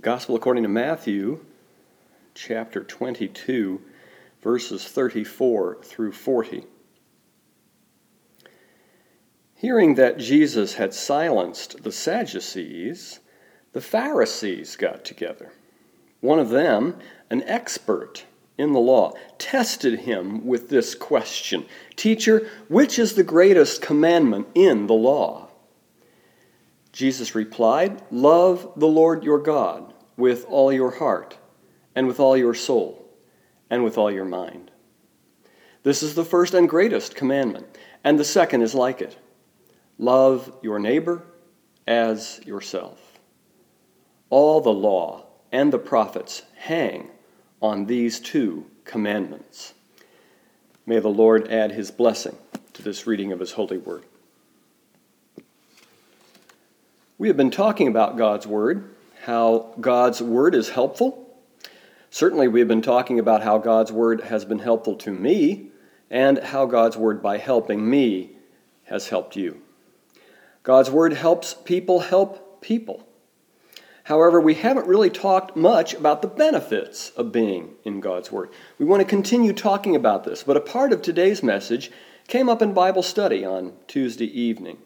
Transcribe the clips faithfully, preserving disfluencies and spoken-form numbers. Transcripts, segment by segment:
Gospel according to Matthew, chapter twenty-two, verses thirty-four through forty. Hearing that Jesus had silenced the Sadducees, the Pharisees got together. One of them, an expert in the law, tested him with this question: "Teacher, which is the greatest commandment in the law?" Jesus replied, "Love the Lord your God with all your heart, and with all your soul, and with all your mind. This is the first and greatest commandment, and the second is like it. Love your neighbor as yourself. All the law and the prophets hang on these two commandments." May the Lord add his blessing to this reading of his holy word. We have been talking about God's word, how God's word is helpful. Certainly we have been talking about how God's word has been helpful to me, and how God's word, by helping me, has helped you. God's word helps people help people. However, we haven't really talked much about the benefits of being in God's word. We want to continue talking about this, but a part of today's message came up in Bible study on Tuesday evening.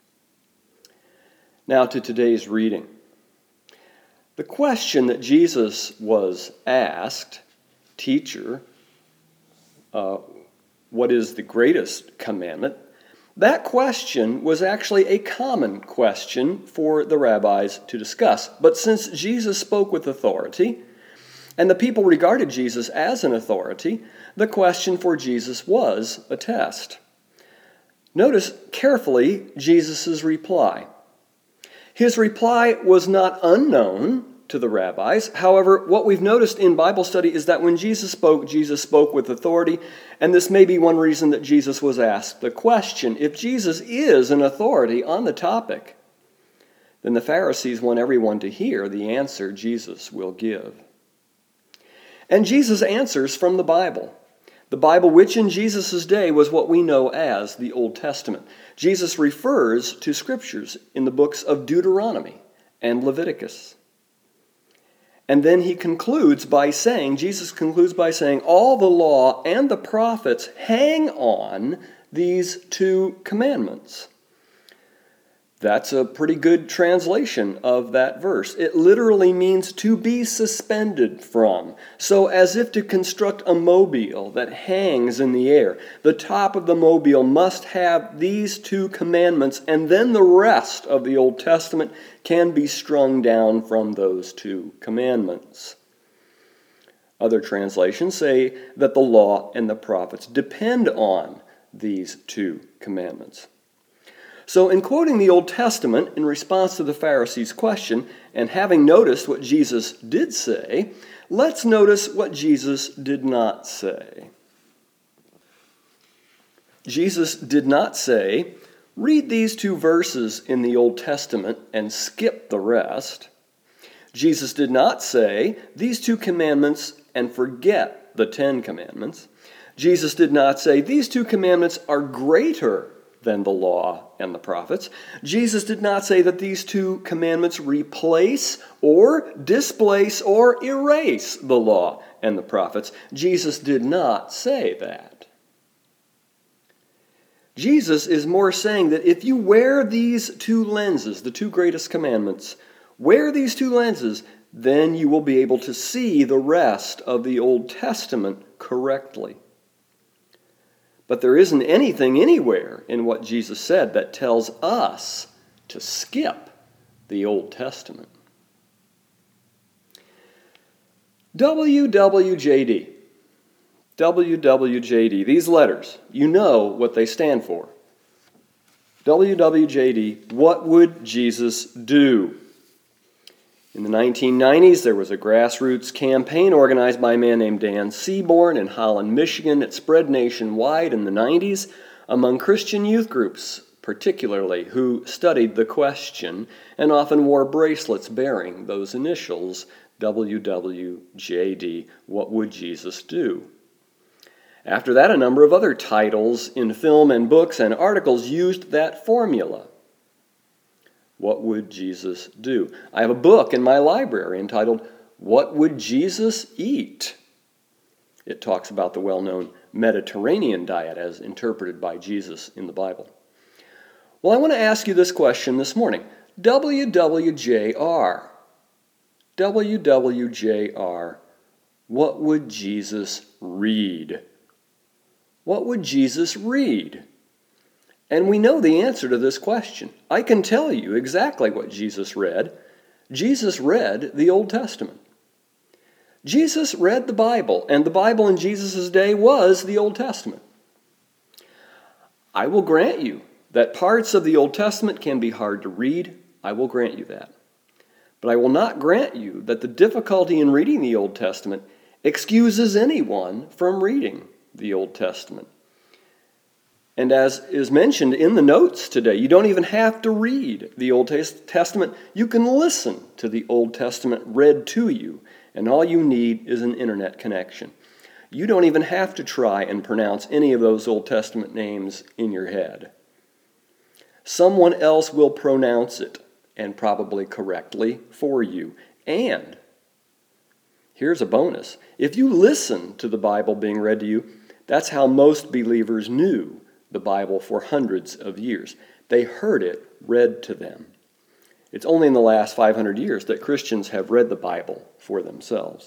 Now to today's reading. The question that Jesus was asked, "Teacher, uh, what is the greatest commandment?" That question was actually a common question for the rabbis to discuss. But since Jesus spoke with authority, and the people regarded Jesus as an authority, the question for Jesus was a test. Notice carefully Jesus' reply. His reply was not unknown to the rabbis. However, what we've noticed in Bible study is that when Jesus spoke, Jesus spoke with authority, and this may be one reason that Jesus was asked the question. If Jesus is an authority on the topic, then the Pharisees want everyone to hear the answer Jesus will give. And Jesus answers from the Bible. The Bible, which in Jesus' day was what we know as the Old Testament. Jesus refers to scriptures in the books of Deuteronomy and Leviticus. And then he concludes by saying, Jesus concludes by saying, all the law and the prophets hang on these two commandments. That's a pretty good translation of that verse. It literally means to be suspended from. So as if to construct a mobile that hangs in the air, the top of the mobile must have these two commandments, and then the rest of the Old Testament can be strung down from those two commandments. Other translations say that the law and the prophets depend on these two commandments. So in quoting the Old Testament in response to the Pharisees' question, and having noticed what Jesus did say, let's notice what Jesus did not say. Jesus did not say, read these two verses in the Old Testament and skip the rest. Jesus did not say, these two commandments and forget the Ten Commandments. Jesus did not say, these two commandments are greater than the law and the prophets. Jesus did not say that these two commandments replace or displace or erase the law and the prophets. Jesus did not say that. Jesus is more saying that if you wear these two lenses, the two greatest commandments, wear these two lenses, then you will be able to see the rest of the Old Testament correctly. But there isn't anything anywhere in what Jesus said that tells us to skip the Old Testament. W W J D. W W J D. These letters, you know what they stand for. W W J D, what would Jesus do? In the nineteen nineties, there was a grassroots campaign organized by a man named Dan Seaborn in Holland, Michigan. It spread nationwide in the nineties among Christian youth groups, particularly, who studied the question and often wore bracelets bearing those initials, W W J D, what would Jesus do? After that, a number of other titles in film and books and articles used that formula. What would Jesus do? I have a book in my library entitled, What Would Jesus Eat? It talks about the well-known Mediterranean diet as interpreted by Jesus in the Bible. Well, I want to ask you this question this morning. W W J R. W W J R. What would Jesus read? What would Jesus read? And we know the answer to this question. I can tell you exactly what Jesus read. Jesus read the Old Testament. Jesus read the Bible, and the Bible in Jesus' day was the Old Testament. I will grant you that parts of the Old Testament can be hard to read. I will grant you that. But I will not grant you that the difficulty in reading the Old Testament excuses anyone from reading the Old Testament. And as is mentioned in the notes today, you don't even have to read the Old Testament. You can listen to the Old Testament read to you, and all you need is an internet connection. You don't even have to try and pronounce any of those Old Testament names in your head. Someone else will pronounce it, and probably correctly, for you. And here's a bonus. If you listen to the Bible being read to you, that's how most believers knew the Bible for hundreds of years. They heard it read to them. It's only in the last five hundred years that Christians have read the Bible for themselves.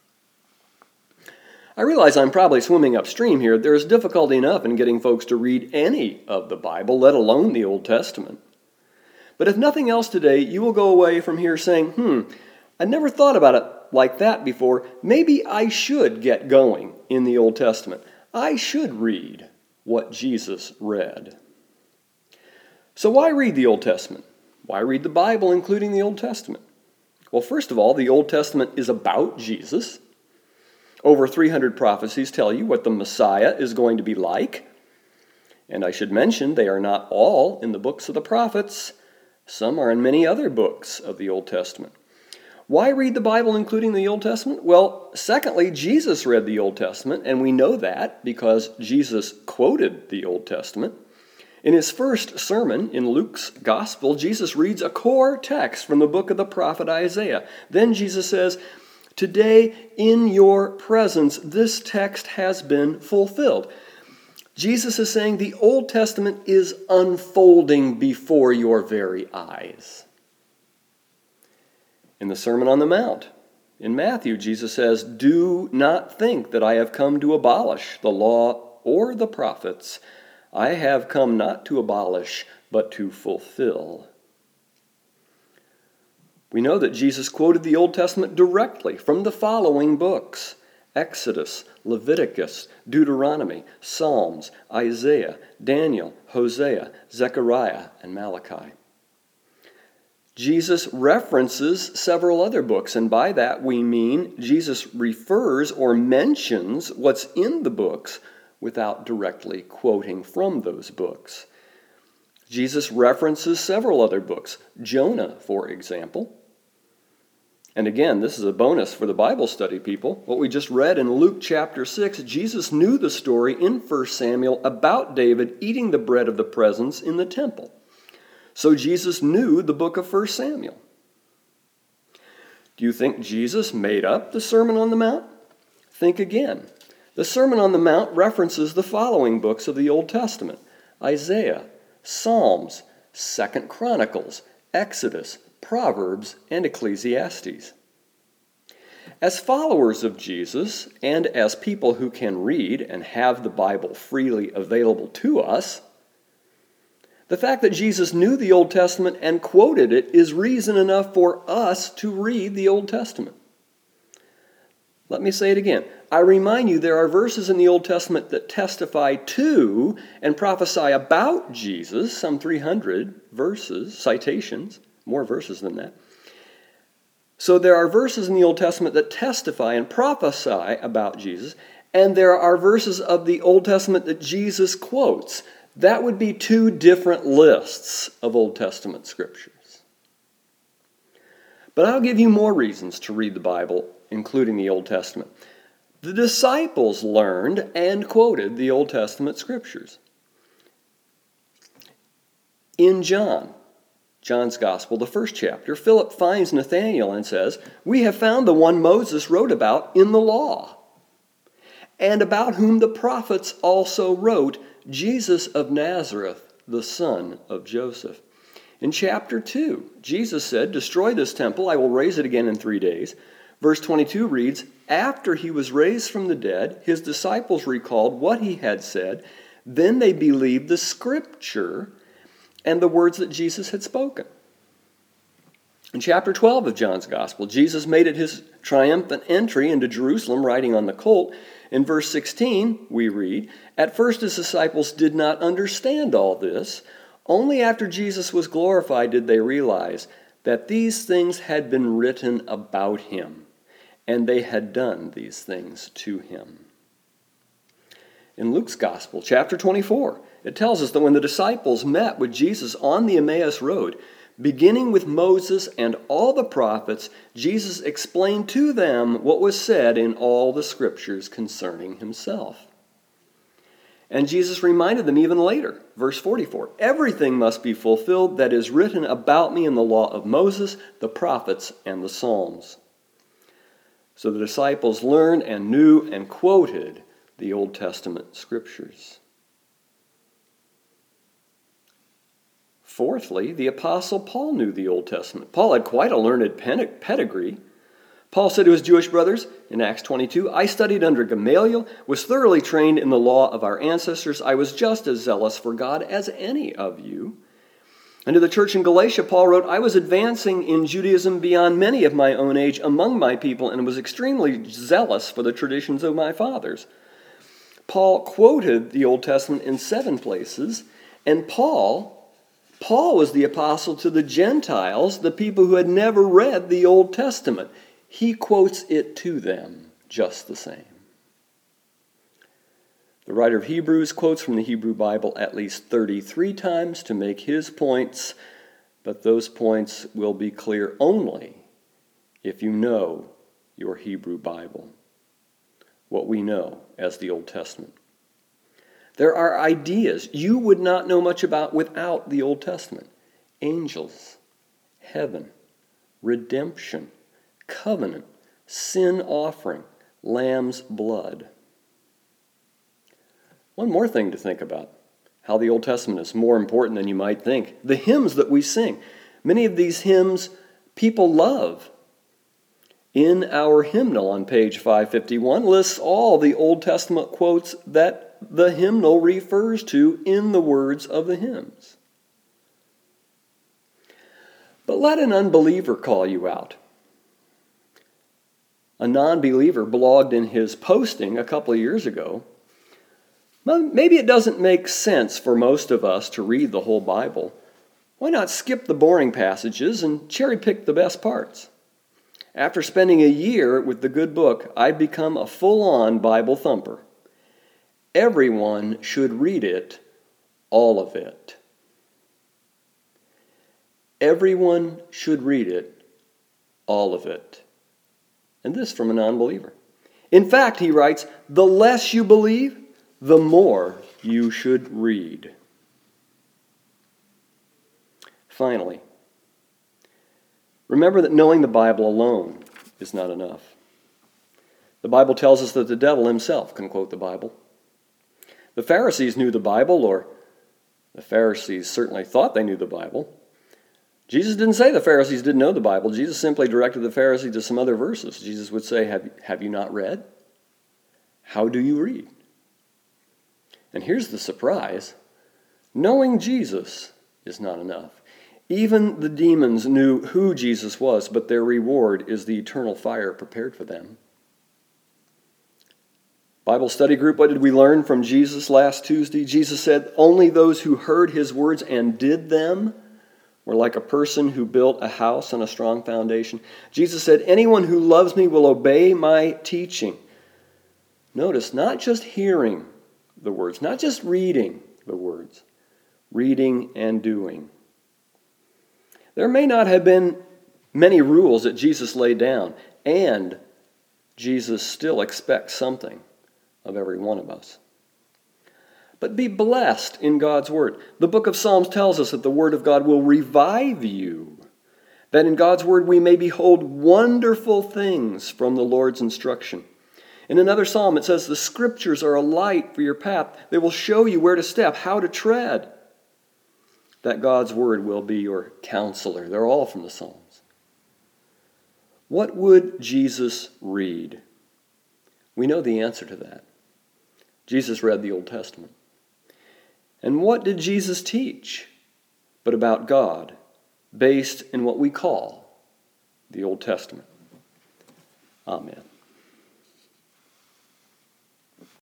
I realize I'm probably swimming upstream here. There's difficulty enough in getting folks to read any of the Bible, let alone the Old Testament. But if nothing else today, you will go away from here saying, hmm, I never thought about it like that before. Maybe I should get going in the Old Testament. I should read what Jesus read. So why read the Old Testament? Why read the Bible, including the Old Testament? Well, first of all, the Old Testament is about Jesus. Over three hundred prophecies tell you what the Messiah is going to be like. And I should mention, they are not all in the books of the prophets. Some are in many other books of the Old Testament. Why read the Bible, including the Old Testament? Well, secondly, Jesus read the Old Testament, and we know that because Jesus quoted the Old Testament. In his first sermon in Luke's Gospel, Jesus reads a core text from the book of the prophet Isaiah. Then Jesus says, "Today in your presence this text has been fulfilled." Jesus is saying the Old Testament is unfolding before your very eyes. In the Sermon on the Mount, in Matthew, Jesus says, "Do not think that I have come to abolish the law or the prophets. I have come not to abolish, but to fulfill." We know that Jesus quoted the Old Testament directly from the following books: Exodus, Leviticus, Deuteronomy, Psalms, Isaiah, Daniel, Hosea, Zechariah, and Malachi. Jesus references several other books, and by that we mean Jesus refers or mentions what's in the books without directly quoting from those books. Jesus references several other books, Jonah, for example. And again, this is a bonus for the Bible study people. What we just read in Luke chapter six, Jesus knew the story in First Samuel about David eating the bread of the presence in the temple. So Jesus knew the book of First Samuel. Do you think Jesus made up the Sermon on the Mount? Think again. The Sermon on the Mount references the following books of the Old Testament: Isaiah, Psalms, Second Chronicles, Exodus, Proverbs, and Ecclesiastes. As followers of Jesus, and as people who can read and have the Bible freely available to us, the fact that Jesus knew the Old Testament and quoted it is reason enough for us to read the Old Testament. Let me say it again. I remind you there are verses in the Old Testament that testify to and prophesy about Jesus, some three hundred verses, citations, more verses than that. So there are verses in the Old Testament that testify and prophesy about Jesus, and there are verses of the Old Testament that Jesus quotes. That would be two different lists of Old Testament scriptures. But I'll give you more reasons to read the Bible, including the Old Testament. The disciples learned and quoted the Old Testament scriptures. In John, John's Gospel, the first chapter, Philip finds Nathanael and says, "We have found the one Moses wrote about in the law, and about whom the prophets also wrote, Jesus of Nazareth, the son of Joseph." In chapter two, Jesus said, "Destroy this temple, I will raise it again in three days." Verse twenty-two reads, "After he was raised from the dead, his disciples recalled what he had said. Then they believed the scripture and the words that Jesus had spoken." In chapter twelve of John's Gospel, Jesus made it his triumphant entry into Jerusalem riding on the colt. In verse sixteen, we read, "At first his disciples did not understand all this. Only after Jesus was glorified did they realize that these things had been written about him, and they had done these things to him." In Luke's Gospel, chapter twenty-four, it tells us that when the disciples met with Jesus on the Emmaus Road, beginning with Moses and all the prophets, Jesus explained to them what was said in all the scriptures concerning himself. And Jesus reminded them even later, verse forty-four, "Everything must be fulfilled that is written about me in the law of Moses, the prophets, and the Psalms." So the disciples learned and knew and quoted the Old Testament scriptures. Fourthly, the Apostle Paul knew the Old Testament. Paul had quite a learned pedigree. Paul said to his Jewish brothers in Acts twenty-two, "I studied under Gamaliel, was thoroughly trained in the law of our ancestors. I was just as zealous for God as any of you." And to the church in Galatia, Paul wrote, "I was advancing in Judaism beyond many of my own age among my people and was extremely zealous for the traditions of my fathers." Paul quoted the Old Testament in seven places, and Paul, Paul was the apostle to the Gentiles, the people who had never read the Old Testament. He quotes it to them just the same. The writer of Hebrews quotes from the Hebrew Bible at least thirty-three times to make his points, but those points will be clear only if you know your Hebrew Bible, what we know as the Old Testament. There are ideas you would not know much about without the Old Testament. Angels, heaven, redemption, covenant, sin offering, lamb's blood. One more thing to think about, how the Old Testament is more important than you might think. The hymns that we sing. Many of these hymns people love. In our hymnal on page five fifty-one lists all the Old Testament quotes that the hymnal refers to in the words of the hymns. But let an unbeliever call you out. A non-believer blogged in his posting a couple of years ago, "Maybe it doesn't make sense for most of us to read the whole Bible. Why not skip the boring passages and cherry pick the best parts? After spending a year with the good book, I've become a full-on Bible thumper. Everyone should read it, all of it. Everyone should read it, all of it." And this from a non-believer. In fact, he writes, "The less you believe, the more you should read." Finally, remember that knowing the Bible alone is not enough. The Bible tells us that the devil himself can quote the Bible. The Pharisees knew the Bible, or the Pharisees certainly thought they knew the Bible. Jesus didn't say the Pharisees didn't know the Bible. Jesus simply directed the Pharisee to some other verses. Jesus would say, have, have you not read? How do you read? And here's the surprise. Knowing Jesus is not enough. Even the demons knew who Jesus was, but their reward is the eternal fire prepared for them. Bible study group, what did we learn from Jesus last Tuesday? Jesus said, "Only those who heard his words and did them were like a person who built a house on a strong foundation." Jesus said, "Anyone who loves me will obey my teaching." Notice, not just hearing the words, not just reading the words, reading and doing. There may not have been many rules that Jesus laid down, and Jesus still expects something of every one of us. but be blessed in God's Word. The book of Psalms tells us that the Word of God will revive you, that in God's Word we may behold wonderful things from the Lord's instruction. In another psalm it says, the Scriptures are a light for your path. They will show you where to step, how to tread. That God's Word will be your counselor. They're all from the Psalms. What would Jesus read? We know the answer to that. Jesus read the Old Testament. And what did Jesus teach? But about God, based in what we call the Old Testament. Amen.